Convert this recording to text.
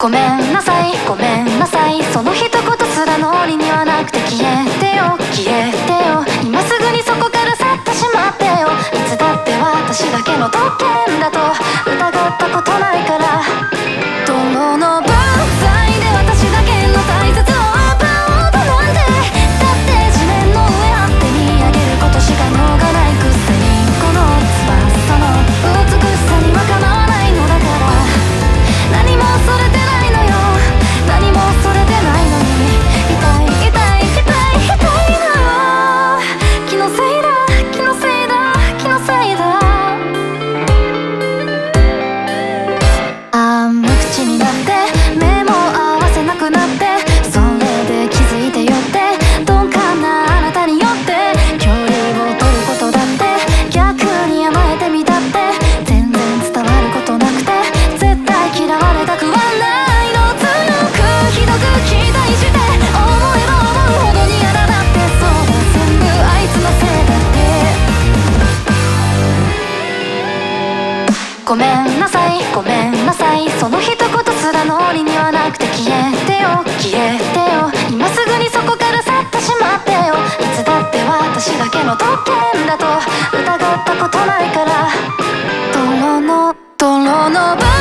ごめんなさいごめんなさい、その一言すら脳裏にはなくて、消えてよ消えてよ、今すぐにそこから去ってしまってよ。いつだって私だけの特権だと疑ったことないから、泥の分際で私だけの大切を奪おうとなんて、だって地面の上あって見上げることしか能がないくせに、この翼の美しさにはかなわないのだから、何もそれてないのよ、何もそれてないのに、痛い痛い痛い痛いのよ。気のせいだ気のせいだ気のせいだ。無口になって目も合わせなくなって、それで気づいてよって鈍感なあなたによって距離を取ることだって、逆に甘えてみたって全然伝わることなくて、絶対嫌われたくはないの。強くひどく期待して思えば思うほどに嫌だって、そうだ全部あいつのせいだって。ごめんなさいごめんなさい、その一言すら脳裏にはなくて、消えてよ消えてよ、今すぐにそこから去ってしまってよ。いつだって私だけの特権だと疑ったことないから、泥の泥の